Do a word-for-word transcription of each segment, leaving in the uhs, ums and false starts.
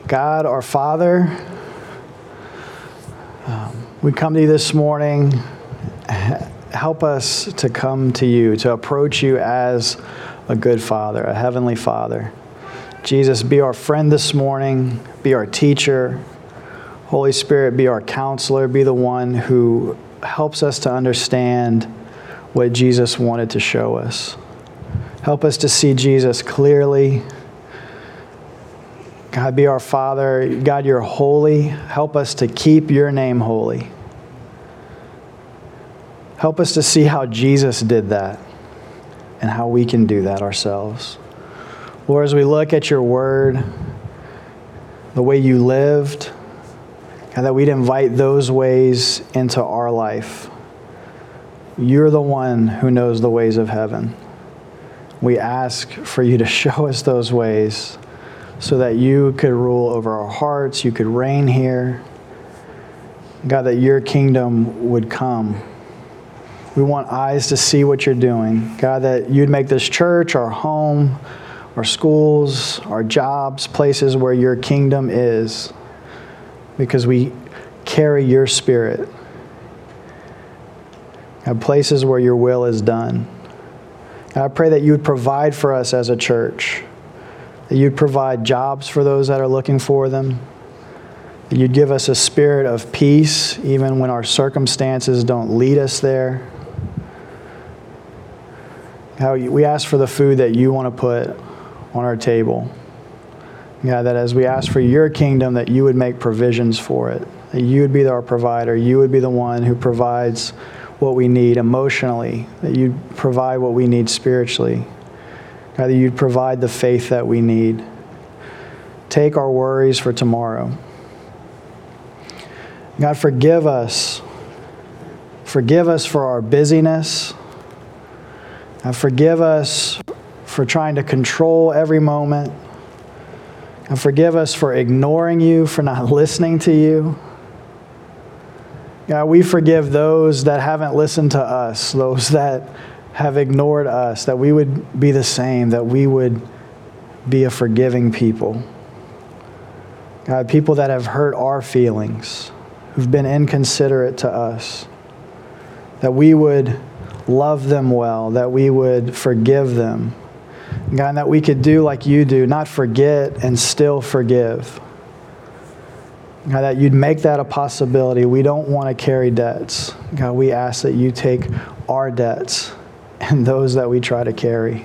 God, our Father, um, we come to you this morning. Help us to come to you, to approach you as a good Father, a heavenly Father. Jesus, be our friend this morning, be our teacher. Holy Spirit, be our counselor, be the one who helps us to understand what Jesus wanted to show us. Help us to see Jesus clearly. God, be our Father. God, you're holy. Help us to keep your name holy. Help us to see how Jesus did that and how we can do that ourselves. Lord, as we look at your word, the way you lived, God, that we'd invite those ways into our life. You're the one who knows the ways of heaven. We ask for you to show us those ways so that you could rule over our hearts, you could reign here. God, that your kingdom would come. We want eyes to see what you're doing. God, that you'd make this church our home, our schools, our jobs, places where your kingdom is, because we carry your spirit. God, places where your will is done. God, I pray that you would provide for us as a church, that you'd provide jobs for those that are looking for them, that you'd give us a spirit of peace even when our circumstances don't lead us there. How we ask for the food that you want to put on our table. God, that as we ask for your kingdom, that you would make provisions for it, that you would be our provider, you would be the one who provides what we need emotionally, that you'd provide what we need spiritually. God, that you'd provide the faith that we need. Take our worries for tomorrow. God, forgive us. Forgive us for our busyness. God, forgive us for trying to control every moment. God, forgive us for ignoring you, for not listening to you. God, we forgive those that haven't listened to us, those that have ignored us, that we would be the same, that we would be a forgiving people. God, people that have hurt our feelings, who've been inconsiderate to us, that we would love them well, that we would forgive them. God, and that we could do like you do, not forget and still forgive. God, that you'd make that a possibility. We don't want to carry debts. God, we ask that you take our debts and those that we try to carry.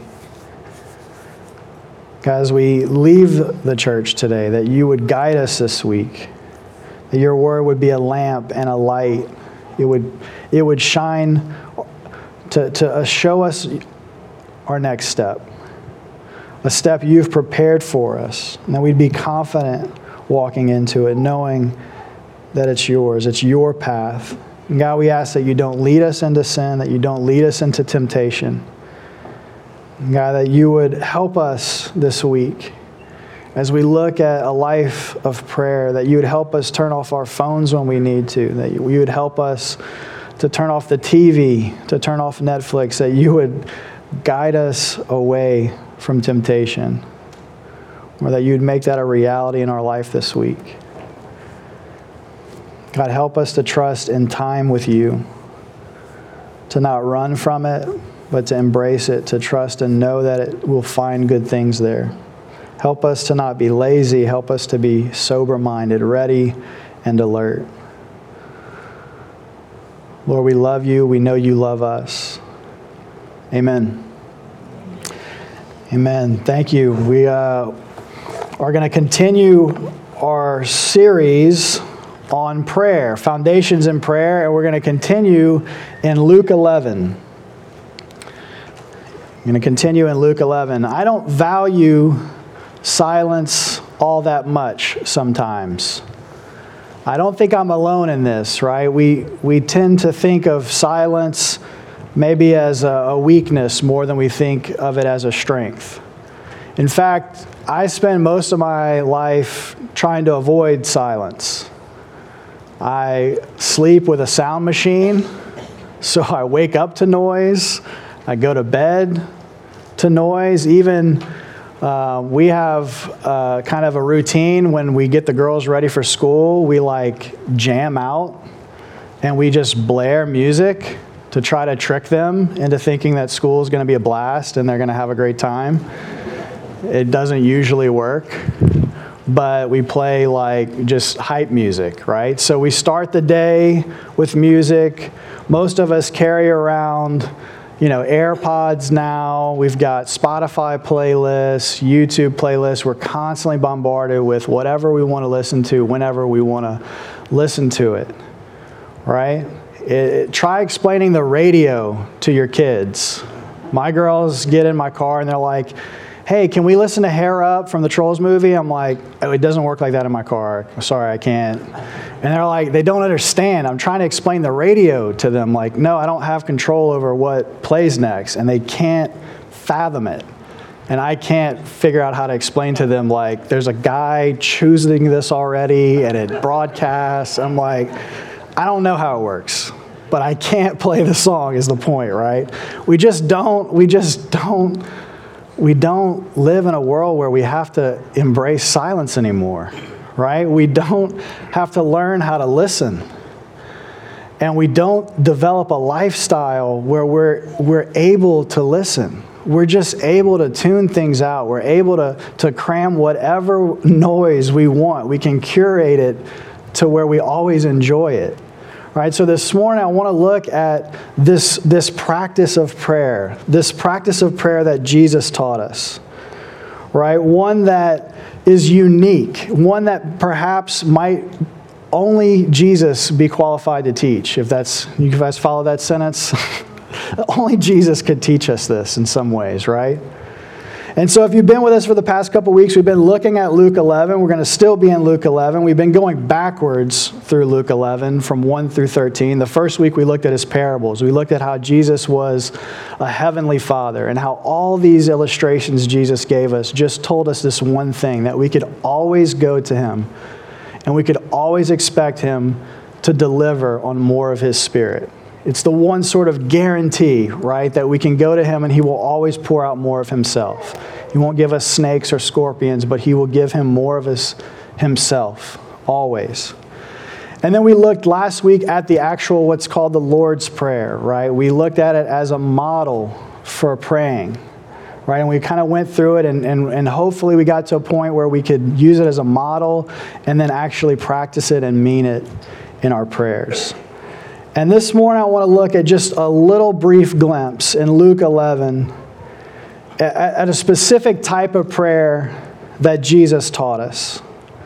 God, as we leave the church today, that you would guide us this week, that your word would be a lamp and a light. It would, it would shine to, to show us our next step, a step you've prepared for us, and that we'd be confident walking into it, knowing that it's yours, it's your path. And God, we ask that you don't lead us into sin, that you don't lead us into temptation. And God, that you would help us this week as we look at a life of prayer, that you would help us turn off our phones when we need to, that you would help us to turn off the T V, to turn off Netflix, that you would guide us away from temptation, or that you'd make that a reality in our life this week. God, help us to trust in time with you, to not run from it, but to embrace it, to trust and know that it will find good things there. Help us to not be lazy. Help us to be sober-minded, ready and alert. Lord, we love you. We know you love us. Amen. Amen. Thank you. We uh, are going to continue our series on prayer, Foundations in Prayer, and we're going to continue in Luke eleven. I'm going to continue in Luke eleven. I don't value silence all that much sometimes. I don't think I'm alone in this, right? We we tend to think of silence maybe as a, a weakness more than we think of it as a strength. In fact, I spend most of my life trying to avoid silence. I sleep with a sound machine, so I wake up to noise. I go to bed to noise. Even Uh, we have uh, kind of a routine when we get the girls ready for school. We like jam out and we just blare music to try to trick them into thinking that school is going to be a blast and they're going to have a great time. It doesn't usually work, but we play like just hype music, right? So we start the day with music. Most of us carry around, you know, AirPods now. We've got Spotify playlists, YouTube playlists. We're constantly bombarded with whatever we want to listen to whenever we want to listen to it, right? It, it, try explaining the radio to your kids. My girls get in my car and they're like, hey, can we listen to Hair Up from the Trolls movie? I'm like, oh, it doesn't work like that in my car. I'm sorry, I can't. And they're like, they don't understand. I'm trying to explain the radio to them. Like, no, I don't have control over what plays next. And they can't fathom it. And I can't figure out how to explain to them, like, there's a guy choosing this already and it broadcasts. I'm like, I don't know how it works, but I can't play the song is the point, right? We just don't, we just don't, we don't live in a world where we have to embrace silence anymore, right? We don't have to learn how to listen. And we don't develop a lifestyle where we're, we're able to listen. We're just able to tune things out. We're able to, to cram whatever noise we want. We can curate it to where we always enjoy it. Right, so this morning I want to look at this, this practice of prayer, this practice of prayer that Jesus taught us, right? One that is unique, one that perhaps might only Jesus be qualified to teach. If that's, you guys follow that sentence? Only Jesus could teach us this in some ways, right? And so if you've been with us for the past couple weeks, we've been looking at Luke eleven. We're going to still be in Luke eleven. We've been going backwards through Luke eleven from one through thirteen. The first week we looked at his parables. We looked at how Jesus was a heavenly Father and how all these illustrations Jesus gave us just told us this one thing, that we could always go to him and we could always expect him to deliver on more of his Spirit. It's the one sort of guarantee, right, that we can go to him and he will always pour out more of himself. He won't give us snakes or scorpions, but he will give him more of his himself, always. And then we looked last week at the actual, what's called the Lord's Prayer, right? We looked at it as a model for praying, right? And we kind of went through it and, and, and hopefully we got to a point where we could use it as a model and then actually practice it and mean it in our prayers. And this morning I want to look at just a little brief glimpse in Luke eleven at, at a specific type of prayer that Jesus taught us.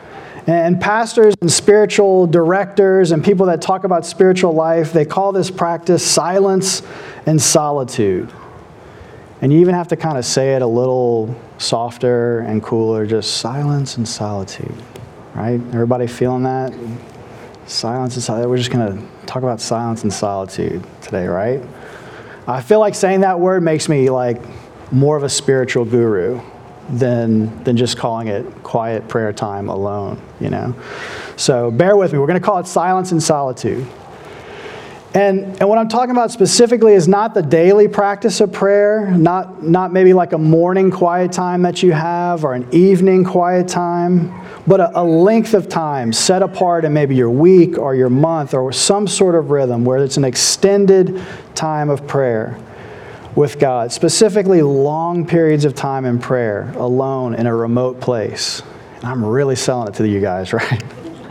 And pastors and spiritual directors and people that talk about spiritual life, they call this practice silence and solitude. And you even have to kind of say it a little softer and cooler, just silence and solitude, right? Everybody feeling that? Silence and solitude. We're just going to talk about silence and solitude today, right? I feel like saying that word makes me like more of a spiritual guru than than just calling it quiet prayer time alone, you know? So bear with me. We're going to call it silence and solitude. And and what I'm talking about specifically is not the daily practice of prayer, not not maybe like a morning quiet time that you have or an evening quiet time, but a, a length of time set apart in maybe your week or your month or some sort of rhythm where it's an extended time of prayer with God, specifically long periods of time in prayer alone in a remote place. And I'm really selling it to you guys, right?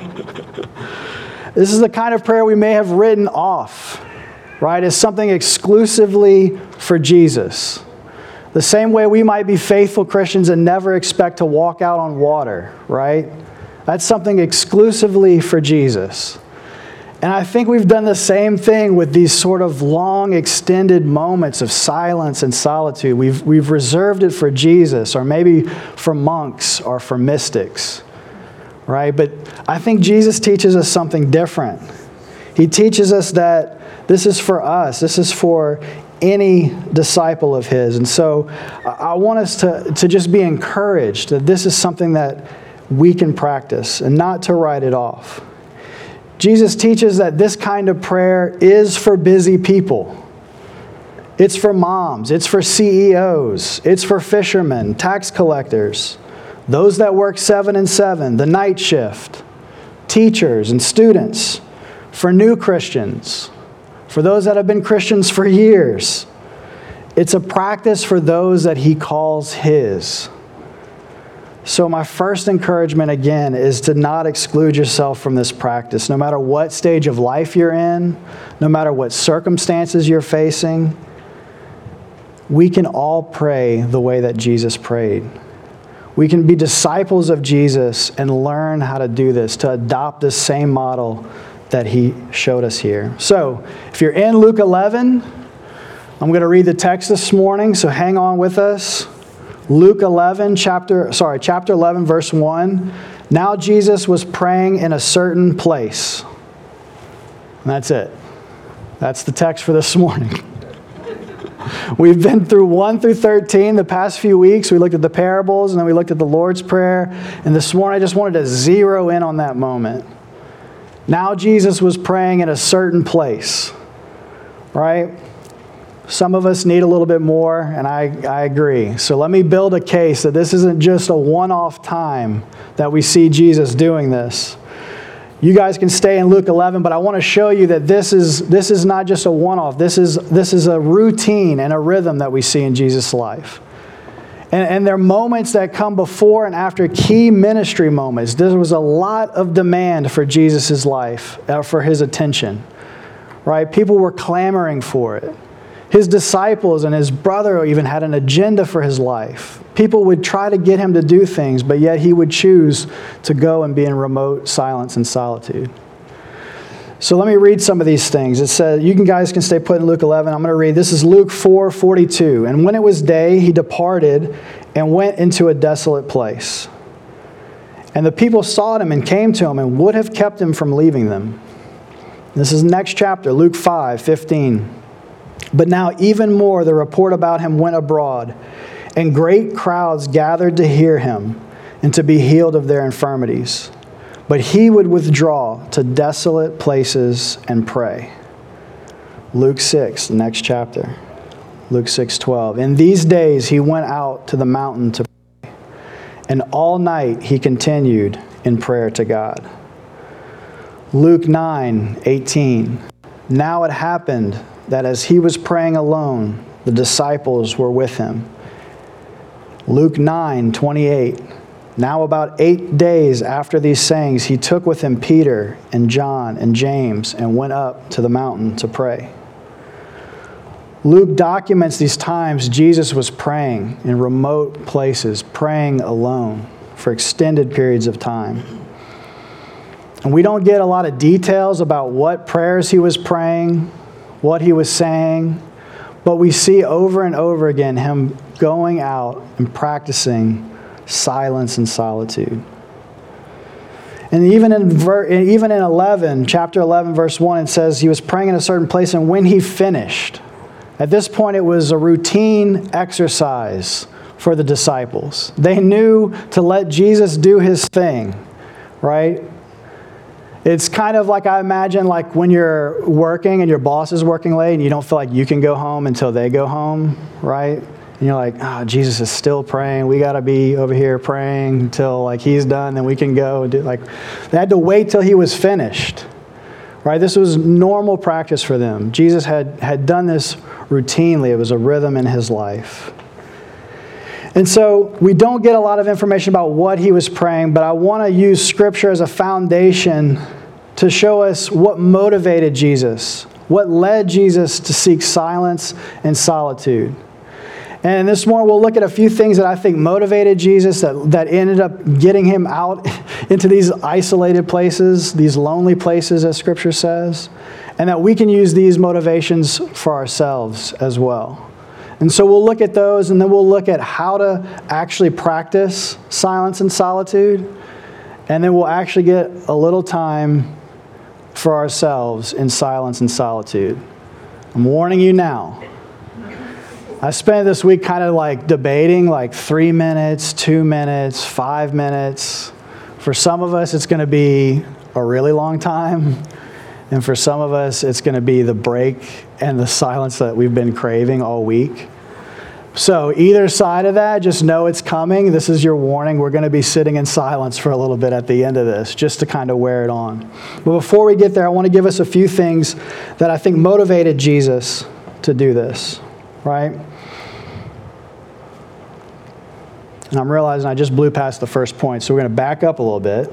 This is the kind of prayer we may have written off, right, as something exclusively for Jesus. The same way we might be faithful Christians and never expect to walk out on water, right? That's something exclusively for Jesus. And I think we've done the same thing with these sort of long, extended moments of silence and solitude. We've, we've reserved it for Jesus, or maybe for monks or for mystics. Right? But I think Jesus teaches us something different. He teaches us that this is for us. This is for any disciple of his. And so I want us to, to just be encouraged that this is something that we can practice and not to write it off. Jesus teaches that this kind of prayer is for busy people. It's for moms. It's for C E Os. It's for fishermen, tax collectors, those that work seven and seven, the night shift, teachers and students, for new Christians, for those that have been Christians for years. It's a practice for those that He calls His. So my first encouragement, again, is to not exclude yourself from this practice. No matter what stage of life you're in, no matter what circumstances you're facing, we can all pray the way that Jesus prayed. We can be disciples of Jesus and learn how to do this, to adopt this same model that He showed us here. So if you're in Luke eleven, I'm going to read the text this morning, so hang on with us. Luke eleven, chapter, sorry, chapter eleven, verse one. Now Jesus was praying in a certain place. And that's it. That's the text for this morning. We've been through one through thirteen the past few weeks. We looked at the parables, and then we looked at the Lord's Prayer. And this morning I just wanted to zero in on that moment. Now Jesus was praying in a certain place. Right? Some of us need a little bit more, and I, I agree. So let me build a case that this isn't just a one-off time that we see Jesus doing this. You guys can stay in Luke eleven, but I want to show you that this is this is not just a one-off. This is this is a routine and a rhythm that we see in Jesus' life. And, and there are moments that come before and after key ministry moments. There was a lot of demand for Jesus' life, uh, for His attention. Right? People were clamoring for it. His disciples and His brother even had an agenda for His life. People would try to get Him to do things, but yet He would choose to go and be in remote silence and solitude. So let me read some of these things. It says, you can, guys can stay put in Luke eleven. I'm going to read. This is Luke four forty-two. And when it was day, He departed and went into a desolate place. And the people sought Him and came to Him and would have kept Him from leaving them. This is the next chapter, Luke five fifteen. But now even more the report about Him went abroad, and great crowds gathered to hear Him and to be healed of their infirmities. But He would withdraw to desolate places and pray. Luke six, the next chapter. Luke six twelve. In these days He went out to the mountain to pray, and all night He continued in prayer to God. Luke nine eighteen. Now it happened that as He was praying alone, the disciples were with Him. Luke nine twenty-eight. Now about eight days after these sayings, He took with Him Peter and John and James and went up to the mountain to pray. Luke documents these times Jesus was praying in remote places, praying alone for extended periods of time. And we don't get a lot of details about what prayers He was praying, what He was saying, but we see over and over again Him going out and practicing silence and solitude. And even in ver- even in eleven, chapter eleven, verse one, it says He was praying in a certain place, and when He finished, at this point it was a routine exercise for the disciples. They knew to let Jesus do His thing, right? It's kind of like, I imagine, like when you're working and your boss is working late and you don't feel like you can go home until they go home, right? And you're like, oh, Jesus is still praying. We got to be over here praying until like He's done, then we can go. And do, like, they had to wait till He was finished, right? This was normal practice for them. Jesus had, had done this routinely. It was a rhythm in His life. And so we don't get a lot of information about what He was praying, but I want to use Scripture as a foundation to show us what motivated Jesus, what led Jesus to seek silence and solitude. And this morning we'll look at a few things that I think motivated Jesus, that, that ended up getting Him out into these isolated places, these lonely places, as Scripture says, and that we can use these motivations for ourselves as well. And so we'll look at those, and then we'll look at how to actually practice silence and solitude, and then we'll actually get a little time for ourselves in silence and solitude. I'm warning you now. I spent this week kind of like debating like three minutes, two minutes, five minutes. For some of us, it's going to be a really long time. And for some of us, it's going to be the break and the silence that we've been craving all week. So either side of that, just know it's coming. This is your warning. We're going to be sitting in silence for a little bit at the end of this, just to kind of wear it on. But before we get there, I want to give us a few things that I think motivated Jesus to do this, right? And I'm realizing I just blew past the first point, so we're going to back up a little bit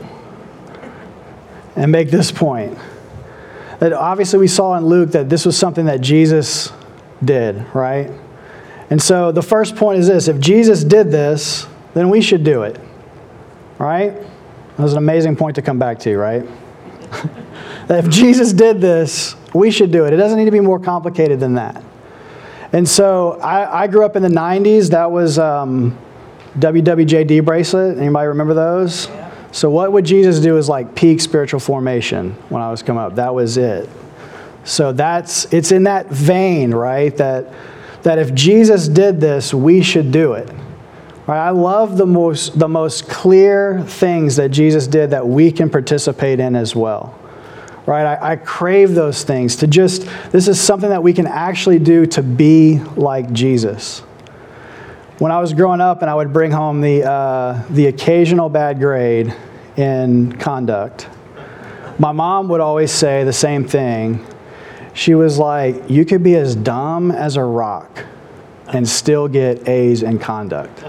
and make this point. That obviously we saw in Luke that this was something that Jesus did, right? And so the first point is this: if Jesus did this, then we should do it, right? That was an amazing point to come back to, right? That if Jesus did this, we should do it. It doesn't need to be more complicated than that. And so I, I grew up in the nineties. That was um, W W J D bracelet. Anybody remember those? Yeah. So what would Jesus do is like peak spiritual formation when I was coming up. That was it. So that's, it's in that vein, right? That that if Jesus did this, we should do it. Right? I love the most the most clear things that Jesus did that we can participate in as well. Right? I, I crave those things to just, this is something that we can actually do to be like Jesus. When I was growing up and I would bring home the uh, the occasional bad grade in conduct, my mom would always say the same thing. She was like, you could be as dumb as a rock and still get A's in conduct.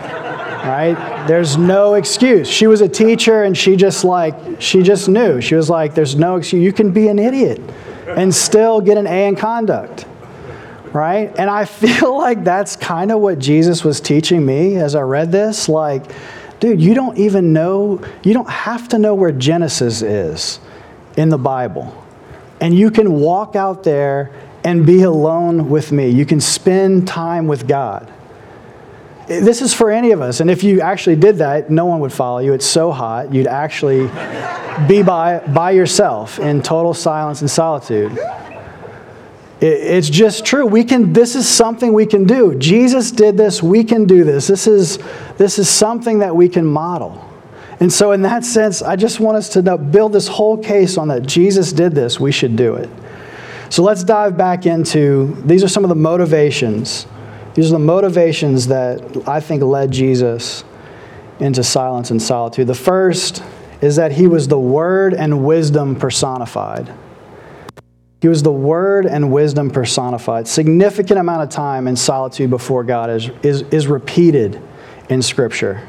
Right? There's no excuse. She was a teacher and she just like, she just knew. She was like, there's no excuse. You can be an idiot and still get an A in conduct. Right? And I feel like that's kind of what Jesus was teaching me as I read this. Like, dude, you don't even know, you don't have to know where Genesis is in the Bible. And you can walk out there and be alone with me. You can spend time with God. This is for any of us. And if you actually did that, no one would follow you. It's so hot. You'd actually be by, by yourself in total silence and solitude. It, it's just true. We can. This is something we can do. Jesus did this. We can do this. This is, this is something that we can model. And so in that sense, I just want us to know, build this whole case on that Jesus did this, we should do it. So let's dive back into, these are some of the motivations. These are the motivations that I think led Jesus into silence and solitude. The first is that he was the word and wisdom personified. He was the word and wisdom personified. Significant amount of time in solitude before God is, is, is repeated in Scripture.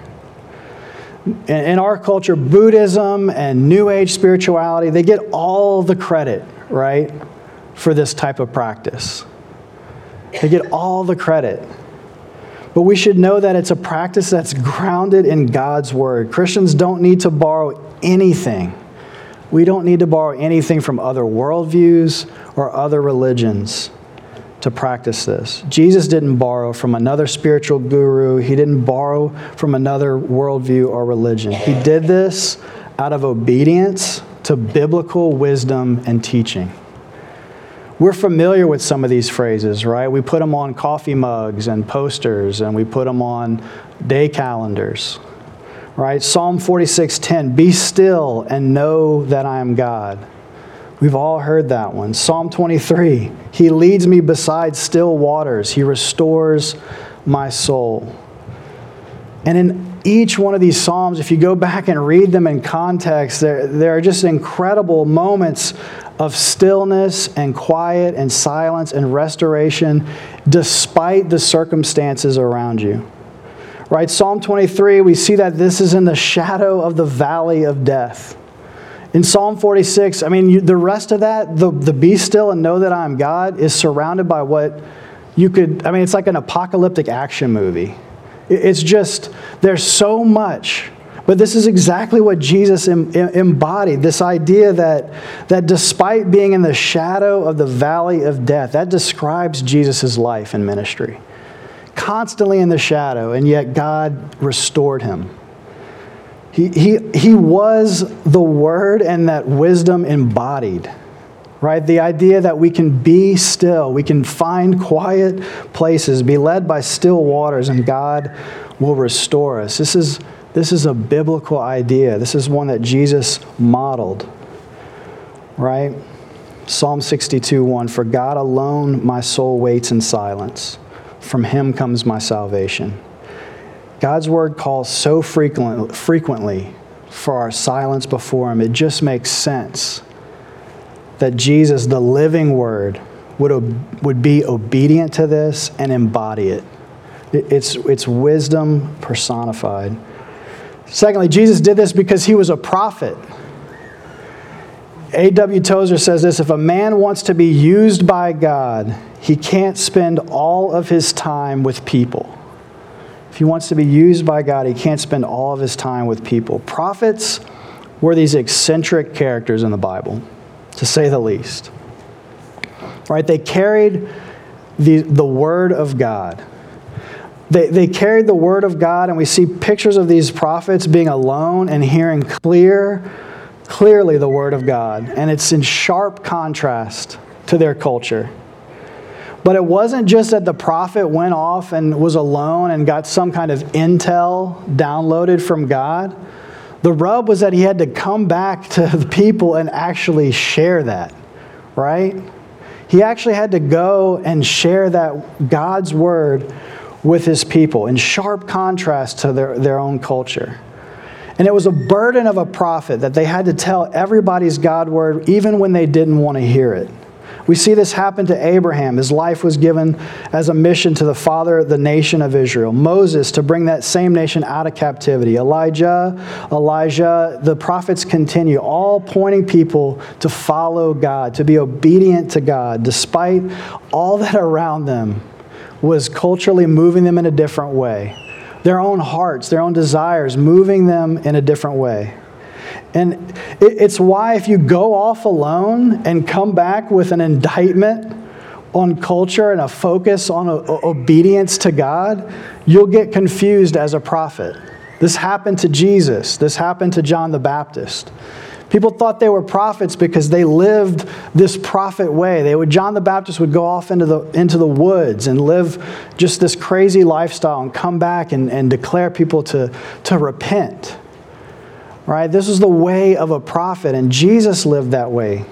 In our culture, Buddhism and New Age spirituality, they get all the credit, right, for this type of practice. They get all the credit. But we should know that it's a practice that's grounded in God's Word. Christians don't need to borrow anything. We don't need to borrow anything from other worldviews or other religions to practice this. Jesus didn't borrow from another spiritual guru. He didn't borrow from another worldview or religion. He did this out of obedience to biblical wisdom and teaching. We're familiar with some of these phrases, right? We put them on coffee mugs and posters, and we put them on day calendars, right? Psalm forty-six ten, be still and know that I am God. We've all heard that one. Psalm twenty-three, he leads me beside still waters. He restores my soul. And in each one of these Psalms, if you go back and read them in context, there, there are just incredible moments of stillness and quiet and silence and restoration despite the circumstances around you. Right? Psalm twenty-three, we see that this is in the shadow of the valley of death. In Psalm forty-six, I mean, you, the rest of that, the, the be still and know that I am God, is surrounded by what you could, I mean, it's like an apocalyptic action movie. It, it's just, there's so much. But this is exactly what Jesus em, em, embodied, this idea that, that despite being in the shadow of the valley of death, that describes Jesus' life and ministry. Constantly in the shadow, and yet God restored him. He, he, he was the Word and that wisdom embodied, right? The idea that we can be still, we can find quiet places, be led by still waters, and God will restore us. This is, this is a biblical idea. This is one that Jesus modeled, right? Psalm sixty-two, one, for God alone my soul waits in silence. From him comes my salvation. God's word calls so frequent, frequently for our silence before him. It just makes sense that Jesus, the living word, would, would be obedient to this and embody it. It's, it's wisdom personified. Secondly, Jesus did this because he was a prophet. A W Tozer says this, if a man wants to be used by God, he can't spend all of his time with people. If he wants to be used by God, he can't spend all of his time with people. Prophets were these eccentric characters in the Bible, to say the least. Right? They carried the, the Word of God. They, they carried the Word of God, and we see pictures of these prophets being alone and hearing clear, clearly the Word of God. And it's in sharp contrast to their culture. But it wasn't just that the prophet went off and was alone and got some kind of intel downloaded from God. The rub was that he had to come back to the people and actually share that, right? He actually had to go and share that God's word with his people in sharp contrast to their, their own culture. And it was a burden of a prophet that they had to tell everybody's God word even when they didn't want to hear it. We see this happen to Abraham. His life was given as a mission to the father of the nation of Israel. Moses to bring that same nation out of captivity. Elijah, Elijah, the prophets continue, all pointing people to follow God, to be obedient to God, despite all that around them was culturally moving them in a different way. Their own hearts, their own desires, moving them in a different way. And it's why if you go off alone and come back with an indictment on culture and a focus on obedience to God, you'll get confused as a prophet. This happened to Jesus. This happened to John the Baptist. People thought they were prophets because they lived this prophet way. They would, John the Baptist would go off into the into the woods and live just this crazy lifestyle and come back and, and declare people to, to repent. Right? This was the way of a prophet, and Jesus lived that way.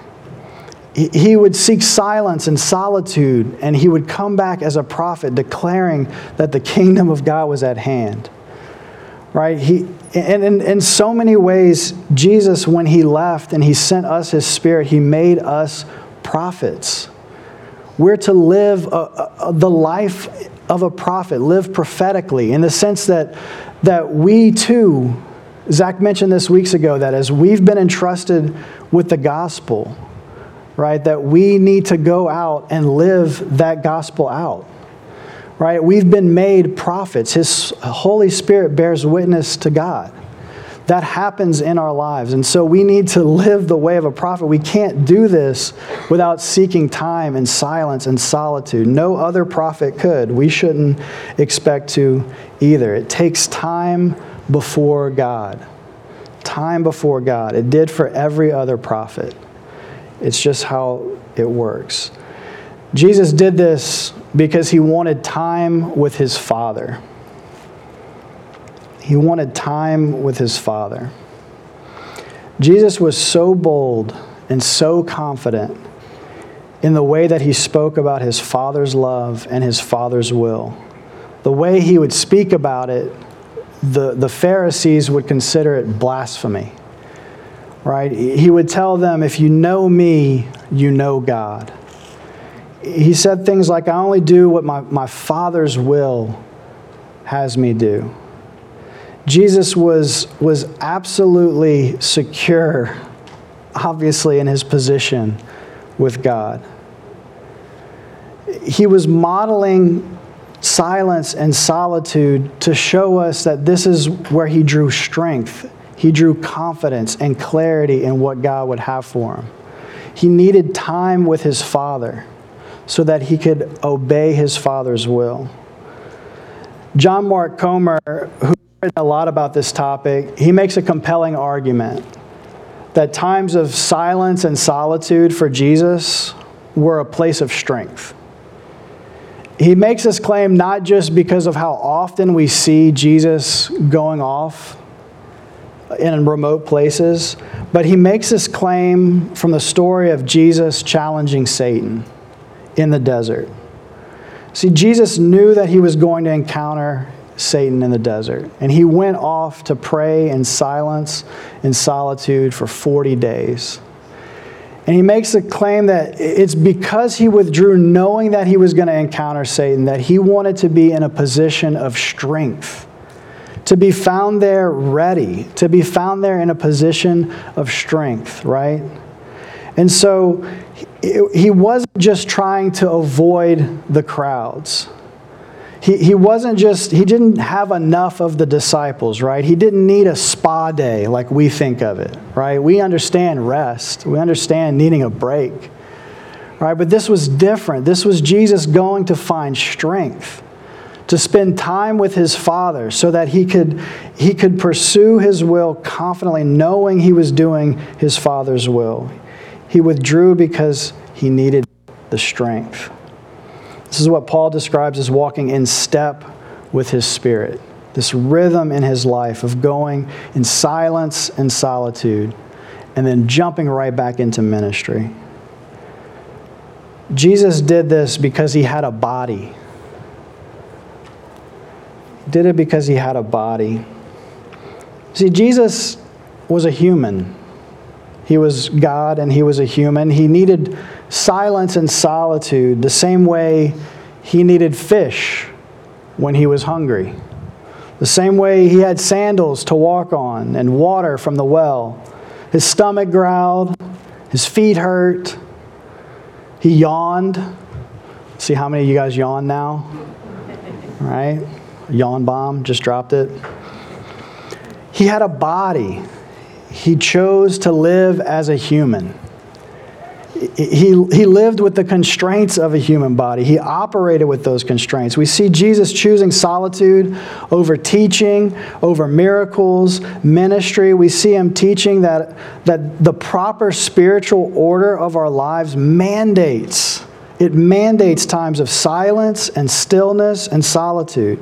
He, he would seek silence and solitude, and he would come back as a prophet declaring that the kingdom of God was at hand. Right? He, and in, in so many ways, Jesus, when he left and he sent us his Spirit, he made us prophets. We're to live a, a, the life of a prophet, live prophetically, in the sense that, that we too, Zach mentioned this weeks ago, that as we've been entrusted with the gospel, right, that we need to go out and live that gospel out. Right? We've been made prophets. His Holy Spirit bears witness to God. That happens in our lives. And so we need to live the way of a prophet. We can't do this without seeking time and silence and solitude. No other prophet could. We shouldn't expect to either. It takes time before God. Time before God. It did for every other prophet. It's just how it works. Jesus did this because he wanted time with his Father. He wanted time with his Father. Jesus was so bold and so confident in the way that he spoke about his Father's love and his Father's will. The way he would speak about it, the, the Pharisees would consider it blasphemy. Right? He would tell them, if you know me, you know God. He said things like, I only do what my, my Father's will has me do. Jesus was, was absolutely secure, obviously, in his position with God. He was modeling silence and solitude to show us that this is where he drew strength. He drew confidence and clarity in what God would have for him. He needed time with his Father so that he could obey his Father's will. John Mark Comer, who's written a lot about this topic, he makes a compelling argument that times of silence and solitude for Jesus were a place of strength. He makes this claim not just because of how often we see Jesus going off. in remote places. But he makes this claim from the story of Jesus challenging Satan in the desert. See, Jesus knew that he was going to encounter Satan in the desert. And he went off to pray in silence and solitude for forty days. And he makes the claim that it's because he withdrew knowing that he was going to encounter Satan, that he wanted to be in a position of strength, to be found there ready, to be found there in a position of strength, right? And so he wasn't just trying to avoid the crowds. He, he wasn't just, he didn't have enough of the disciples, right? He didn't need a spa day like we think of it, right? We understand rest. We understand needing a break, right? But this was different. This was Jesus going to find strength, to spend time with his Father so that he could, he could pursue his will confidently, knowing he was doing his Father's will. He withdrew because he needed the strength. This is what Paul describes as walking in step with his Spirit. This rhythm in his life of going in silence and solitude and then jumping right back into ministry. Jesus did this because he had a body. He did it because he had a body. See, Jesus was a human. He was God and he was a human. He needed silence and solitude the same way he needed fish when he was hungry. The same way he had sandals to walk on and water from the well. His stomach growled. His feet hurt. He yawned. See how many of you guys yawn now? All right? Yawn bomb, just dropped it. He had a body. He chose to live as a human. He, he lived with the constraints of a human body. He operated with those constraints. We see Jesus choosing solitude over teaching, over miracles, ministry. We see him teaching that, that the proper spiritual order of our lives mandates, it mandates times of silence and stillness and solitude,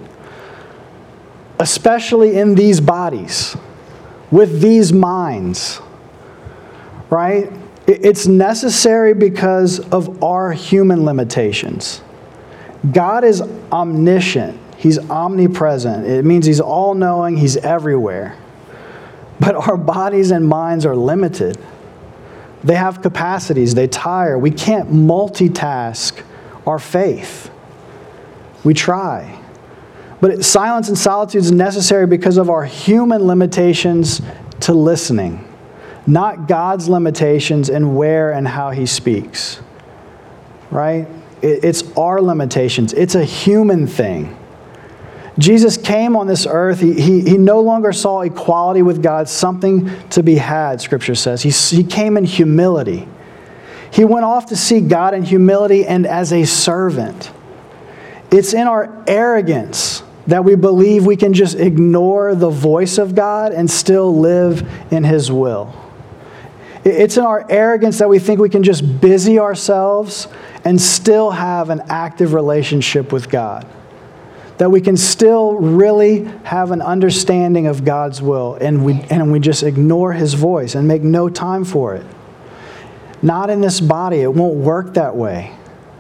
especially in these bodies, with these minds, right? It's necessary because of our human limitations. God is omniscient. He's omnipresent. It means he's all-knowing. He's everywhere. But our bodies and minds are limited. They have capacities. They tire. We can't multitask our faith. We try. But silence and solitude is necessary because of our human limitations to listening. Not God's limitations in where and how he speaks, right? It's our limitations. It's a human thing. Jesus came on this earth. He, he, he no longer saw equality with God something to be had, Scripture says. He, he came in humility. He went off to seek God in humility and as a servant. It's in our arrogance that we believe we can just ignore the voice of God and still live in his will. It's in our arrogance that we think we can just busy ourselves and still have an active relationship with God. That we can still really have an understanding of God's will and we, and we just ignore his voice and make no time for it. Not in this body. It won't work that way.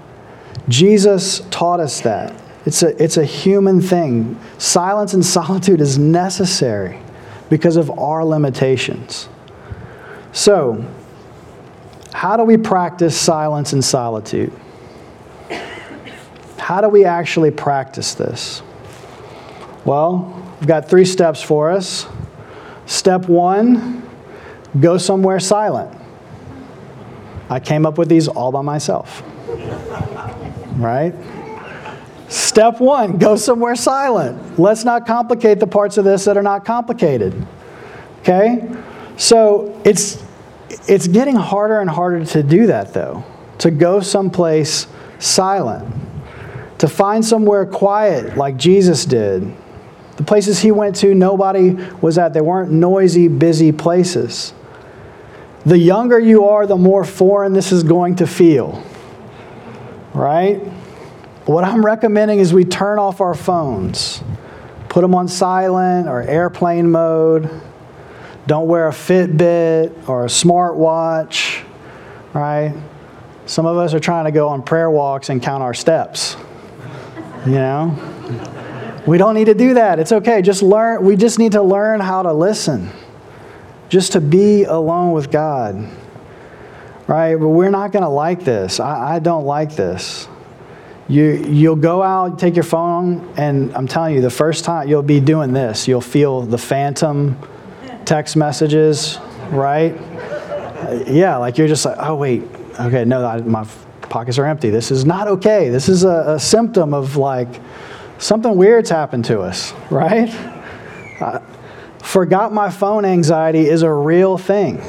Jesus taught us that. It's a, it's a human thing. Silence and solitude is necessary because of our limitations. So, how do we practice silence and solitude? How do we actually practice this? Well, we've got three steps for us. Step one, go somewhere silent. I came up with these all by myself. Right? Step one, go somewhere silent. Let's not complicate the parts of this that are not complicated. Okay? So it's it's getting harder and harder to do that, though. To go someplace silent. To find somewhere quiet like Jesus did. The places he went to, nobody was at. They weren't noisy, busy places. The younger you are, the more foreign this is going to feel. Right? What I'm recommending is we turn off our phones. Put them on silent or airplane mode. Don't wear a Fitbit or a smartwatch, right? Some of us are trying to go on prayer walks and count our steps, you know? We don't need to do that. It's okay. Just learn. We just need to learn how to listen, just to be alone with God, right? But we're not going to like this. I, I don't like this. You, you'll go out, take your phone, and I'm telling you, the first time you'll be doing this, you'll feel the phantom text messages, right? Uh, yeah, like you're just like, oh, wait, okay, no, I, my pockets are empty. This is not okay. This is a, a symptom of like something weird's happened to us, right? Uh, forgot my phone anxiety is a real thing.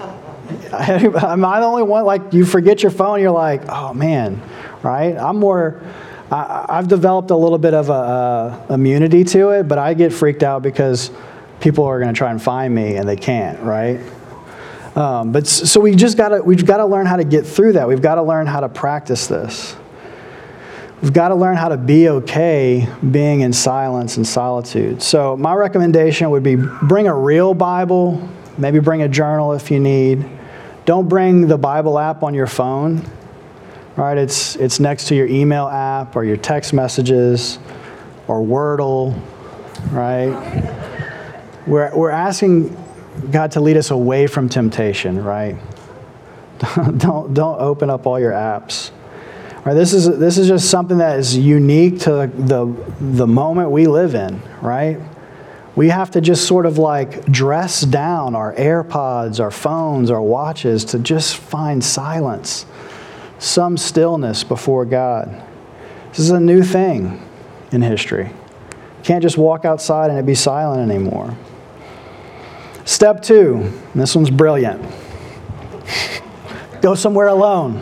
Am I the only one? Like you forget your phone, you're like, oh man, right? I'm more, I, I've developed a little bit of a, a immunity to it, but I get freaked out because people are going to try and find me and they can't, right? Um, but so we just got to, we've got to learn how to get through that. We've got to learn how to practice this. We've got to learn how to be okay being in silence and solitude. So my recommendation would be bring a real Bible, maybe bring a journal if you need. Don't bring the Bible app on your phone, right? It's, it's next to your email app or your text messages or Wordle, right? We're, we're asking God to lead us away from temptation, right? don't, don't open up all your apps. Right, this is this is just something that is unique to the the moment we live in, right? We have to just sort of like dress down our AirPods, our phones, our watches to just find silence, some stillness before God. This is a new thing in history. You can't just walk outside and it be silent anymore. Step two, and this one's brilliant. Go somewhere alone.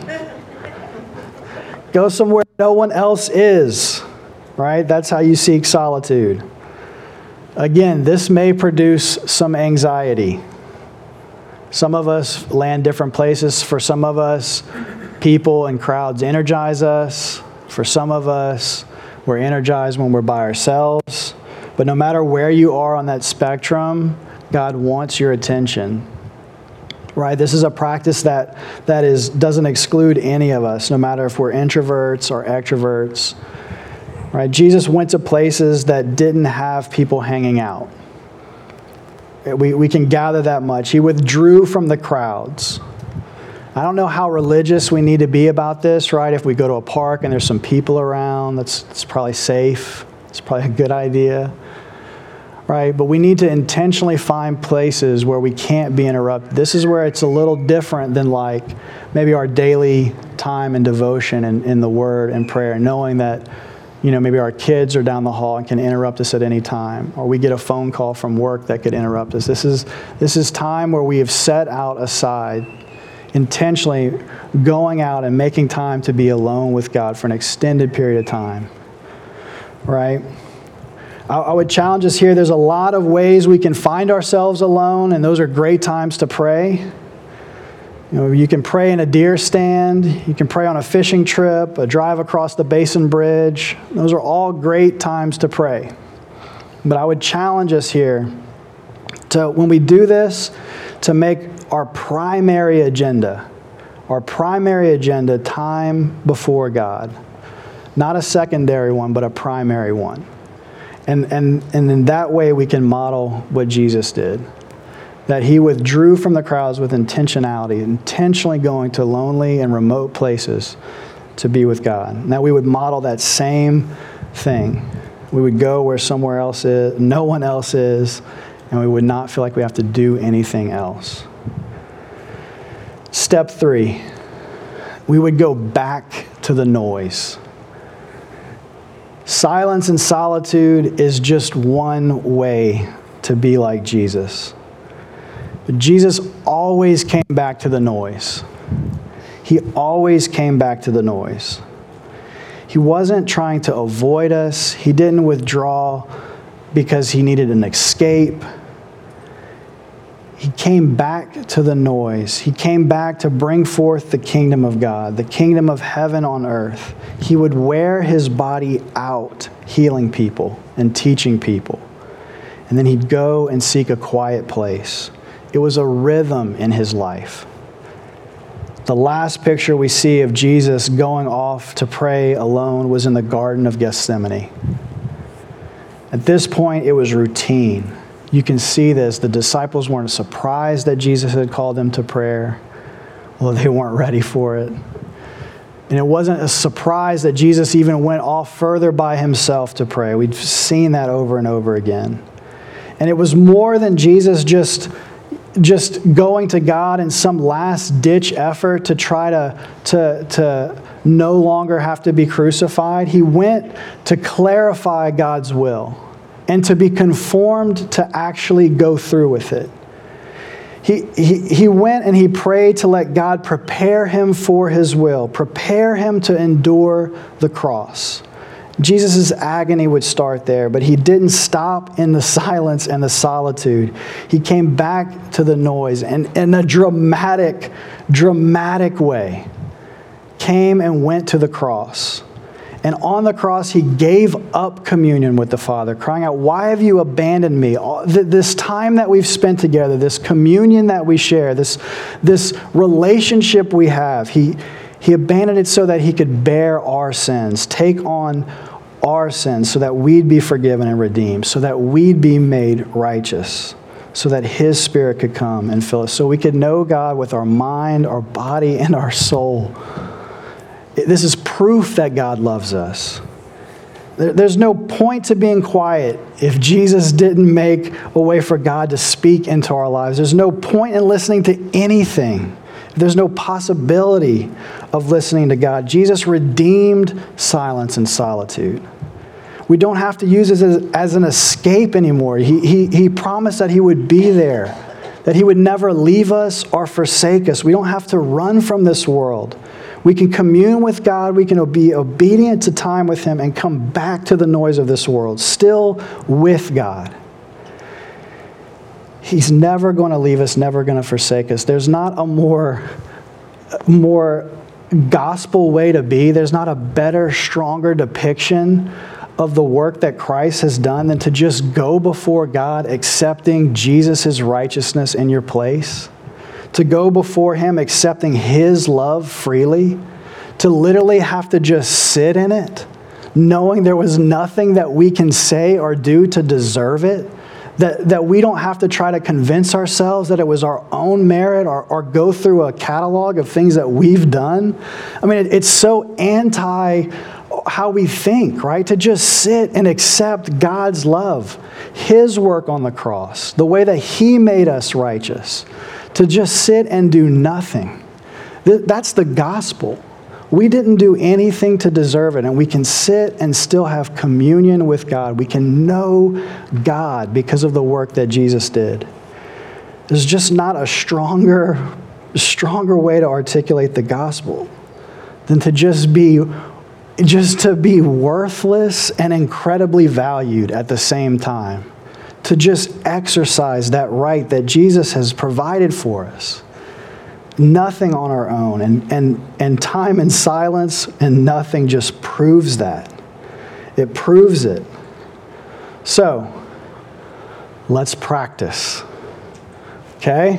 Go somewhere no one else is, right? That's how you seek solitude. Again, this may produce some anxiety. Some of us land different places. For some of us, people and crowds energize us. For some of us, we're energized when we're by ourselves. But no matter where you are on that spectrum, God wants your attention. Right? This is a practice that that is doesn't exclude any of us, no matter if we're introverts or extroverts. Right? Jesus went to places that didn't have people hanging out. We, we can gather that much. He withdrew from the crowds. I don't know how religious we need to be about this, right? If we go to a park and there's some people around, that's, that's probably safe. It's probably a good idea. Right? But we need to intentionally find places where we can't be interrupted. This is where it's a little different than like maybe our daily time and devotion in, in the Word and prayer, knowing that, you know, maybe our kids are down the hall and can interrupt us at any time, or we get a phone call from work that could interrupt us. This is this is time where we have set out aside, intentionally going out and making time to be alone with God for an extended period of time. Right? I would challenge us here. There's a lot of ways we can find ourselves alone, and those are great times to pray. You know, you can pray in a deer stand. You can pray on a fishing trip, a drive across the Basin Bridge. Those are all great times to pray. But I would challenge us here to, when we do this, to make our primary agenda, our primary agenda time before God. Not a secondary one, but a primary one. And, and, and in that way, we can model what Jesus did. That he withdrew from the crowds with intentionality, intentionally going to lonely and remote places to be with God. Now we would model that same thing. We would go where somewhere else is, no one else is, and we would not feel like we have to do anything else. Step three, we would go back to the noise. Silence and solitude is just one way to be like Jesus. But Jesus always came back to the noise. He always came back to the noise. He wasn't trying to avoid us. He didn't withdraw because he needed an escape. He came back to the noise. He came back to bring forth the kingdom of God, the kingdom of heaven on earth. He would wear his body out, healing people and teaching people. And then he'd go and seek a quiet place It was a rhythm in his life. The last picture we see of Jesus going off to pray alone was in the Garden of Gethsemane. At this point, it was routine. You can see this. The disciples weren't surprised that Jesus had called them to prayer, although they weren't ready for it. And it wasn't a surprise that Jesus even went off further by himself to pray. We've seen that over and over again. And it was more than Jesus just just going to God in some last-ditch effort to try to, to, to no longer have to be crucified. He went to clarify God's will and to be conformed to actually go through with it. He, he, he went and he prayed to let God prepare him for his will, prepare him to endure the cross. Jesus' agony would start there, but he didn't stop in the silence and the solitude. He came back to the noise and in a dramatic, dramatic way, came and went to the cross. And on the cross, he gave up communion with the Father, crying out, "Why have you abandoned me?" This time that we've spent together, this communion that we share, this, this relationship we have, he He abandoned it so that he could bear our sins, take on our sins so that we'd be forgiven and redeemed, so that we'd be made righteous, so that his Spirit could come and fill us, so we could know God with our mind, our body, and our soul. This is proof that God loves us. There's no point to being quiet if Jesus didn't make a way for God to speak into our lives. There's no point in listening to anything. There's no possibility of listening to God. Jesus redeemed silence and solitude. We don't have to use it as, as an escape anymore. He, he, he promised that he would be there, that he would never leave us or forsake us. We don't have to run from this world. We can commune with God. We can be obedient to time with him and come back to the noise of this world, still with God. He's never going to leave us, never going to forsake us. There's not a more, more gospel way to be. There's not a better, stronger depiction of the work that Christ has done than to just go before God accepting Jesus' righteousness in your place. To go before him accepting his love freely. To literally have to just sit in it, knowing there was nothing that we can say or do to deserve it. That, that we don't have to try to convince ourselves that it was our own merit or, or go through a catalog of things that we've done. I mean, it, it's so anti how we think, right? To just sit and accept God's love, his work on the cross, the way that he made us righteous. To just sit and do nothing. That's the gospel. We didn't do anything to deserve it, and we can sit and still have communion with God. We can know God because of the work that Jesus did. There's just not a stronger, stronger way to articulate the gospel than to just be, just to be worthless and incredibly valued at the same time. To just exercise that right that Jesus has provided for us. Nothing on our own. And, and, and time and silence and nothing just proves that. It proves it. So, let's practice. Okay?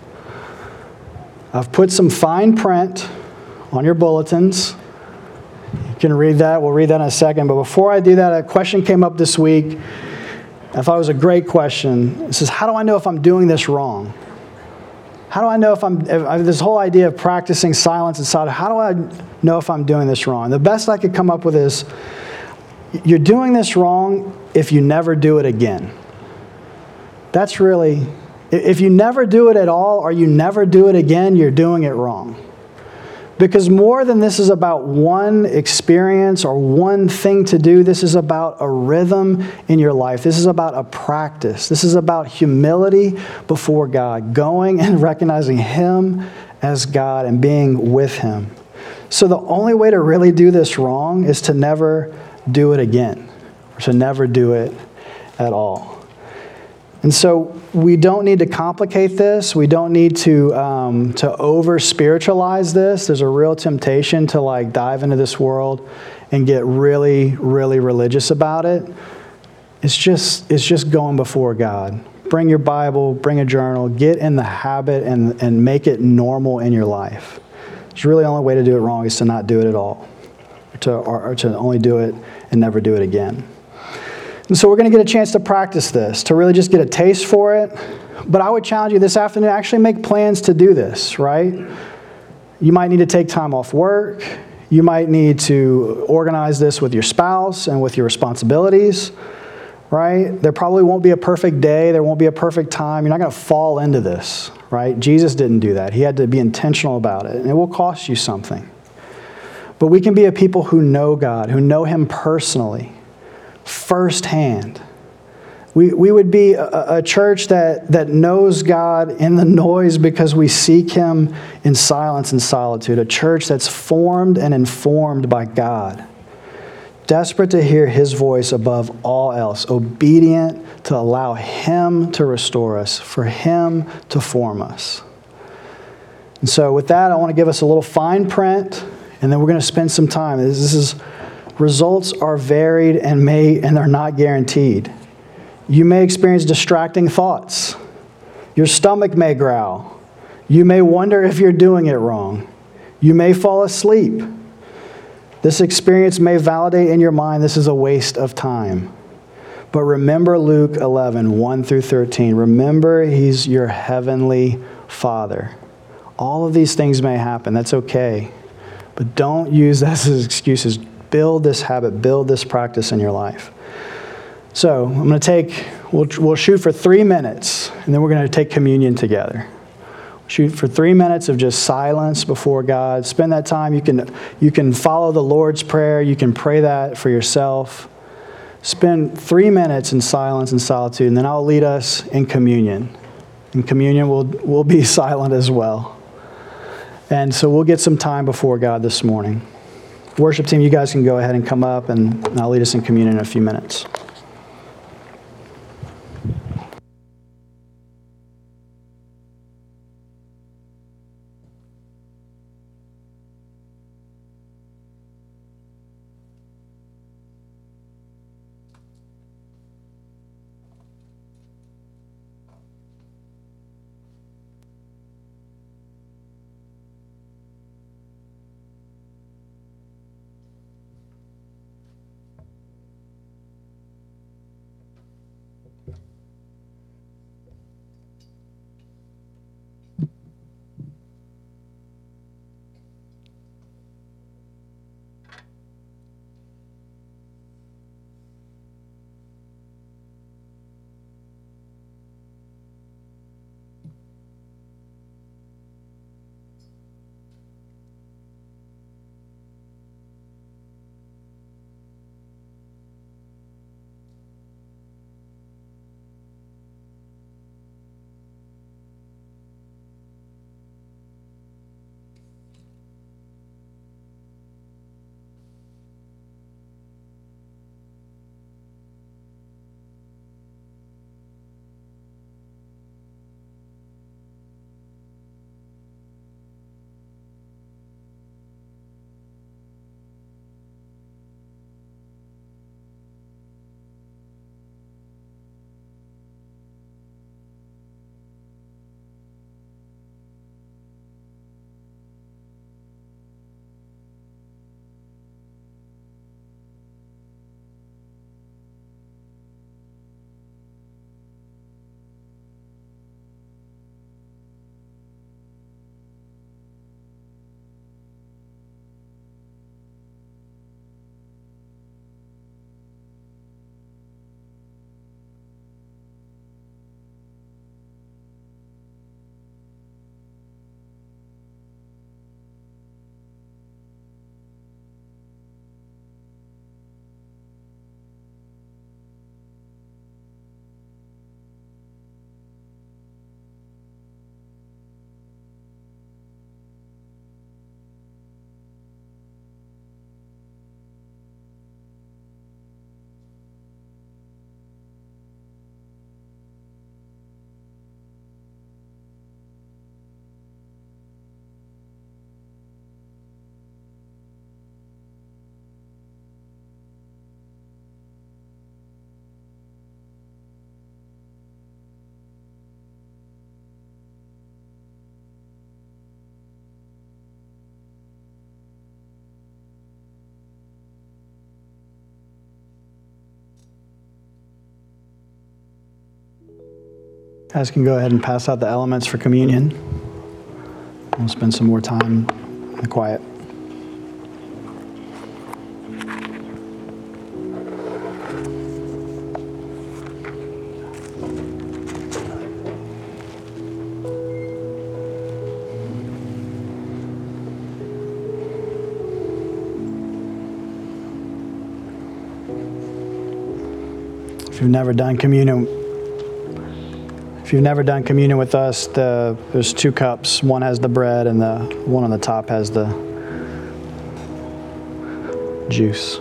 I've put some fine print on your bulletins. You can read that. We'll read that in a second. But before I do that, a question came up this week. I thought it was a great question. It says, how do I know if I'm doing this wrong? How do I know if I'm, if, this whole idea of practicing silence and solitude, how do I know if I'm doing this wrong? The best I could come up with is, you're doing this wrong if you never do it again. That's really, if you never do it at all or you never do it again, you're doing it wrong. Because more than this is about one experience or one thing to do, this is about a rhythm in your life. This is about a practice. This is about humility before God, going and recognizing him as God and being with him. So the only way to really do this wrong is to never do it again, or to never do it at all. And so we don't need to complicate this. We don't need to um, to over spiritualize this. There's a real temptation to like dive into this world and get really, really religious about it. It's just it's just going before God, bring your Bible, bring a journal, get in the habit and, and make it normal in your life. It's really the only way to do it wrong is to not do it at all, or to, or, or to only do it and never do it again. And so we're going to get a chance to practice this, to really just get a taste for it. But I would challenge you this afternoon to actually make plans to do this, right? You might need to take time off work. You might need to organize this with your spouse and with your responsibilities, right? There probably won't be a perfect day. There won't be a perfect time. You're not going to fall into this, right? Jesus didn't do that. He had to be intentional about it, and it will cost you something. But we can be a people who know God, who know Him personally, firsthand. We, we would be a, a church that, that knows God in the noise because we seek Him in silence and solitude. A church that's formed and informed by God. Desperate to hear His voice above all else. Obedient to allow Him to restore us. For Him to form us. And so with that, I want to give us a little fine print. And then we're going to spend some time. This, this is... Results are varied and may and are not guaranteed. You may experience distracting thoughts. Your stomach may growl. You may wonder if you're doing it wrong. You may fall asleep. This experience may validate in your mind this is a waste of time. But remember Luke eleven, one through thirteen. Remember He's your heavenly Father. All of these things may happen. That's okay. But don't use that as excuses. Build this habit, build this practice in your life. So I'm going to take, we'll, we'll shoot for three minutes, and then we're going to take communion together. Shoot for three minutes of just silence before God. Spend that time. You can, you can follow the Lord's Prayer. You can pray that for yourself. Spend three minutes in silence and solitude, and then I'll lead us in communion. In communion, we'll, we'll be silent as well. And so we'll get some time before God this morning. Worship team, you guys can go ahead and come up, and I'll lead us in communion in a few minutes. Guys can go ahead and pass out the elements for communion. We'll spend some more time in the quiet. If you've never done communion, if you've never done communion with us, the, there's two cups. One has the bread, and the one on the top has the juice.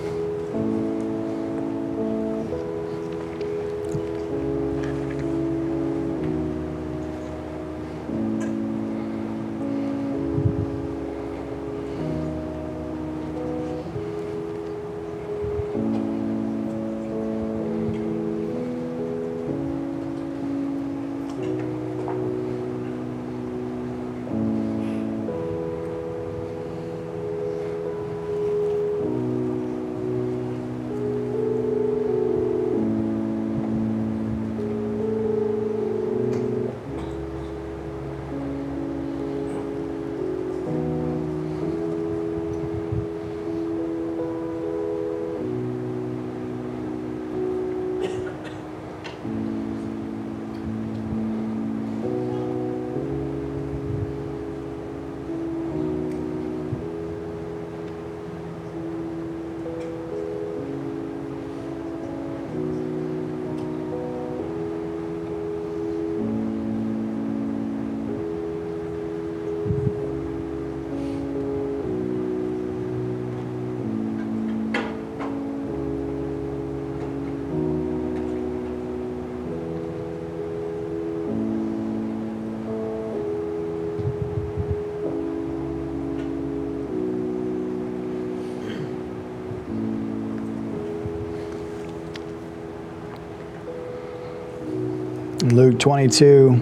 In Luke twenty-two,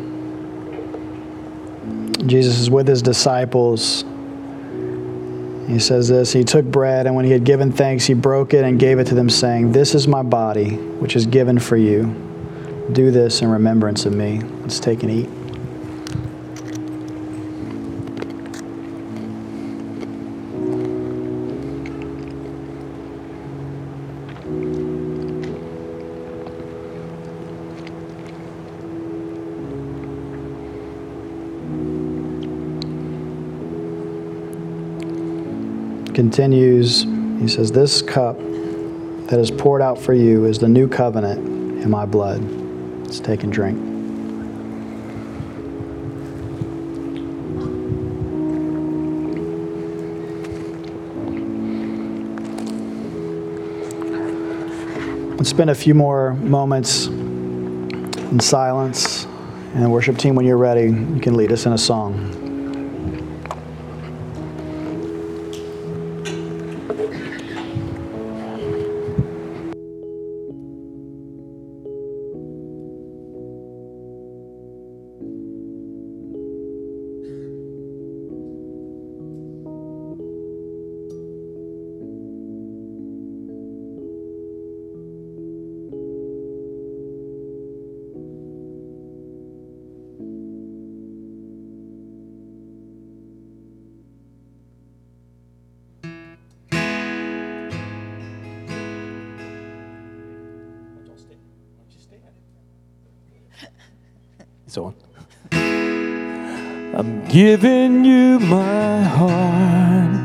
Jesus is with his disciples. He says this, he took bread, and when he had given thanks, he broke it and gave it to them, saying, "This is my body, which is given for you. Do this in remembrance of me." Let's take and eat. Continues, he says, "This cup that is poured out for you is the new covenant in my blood." Let's take and drink. Let's spend a few more moments in silence. And the worship team, when you're ready, you can lead us in a song. So I'm giving you my heart.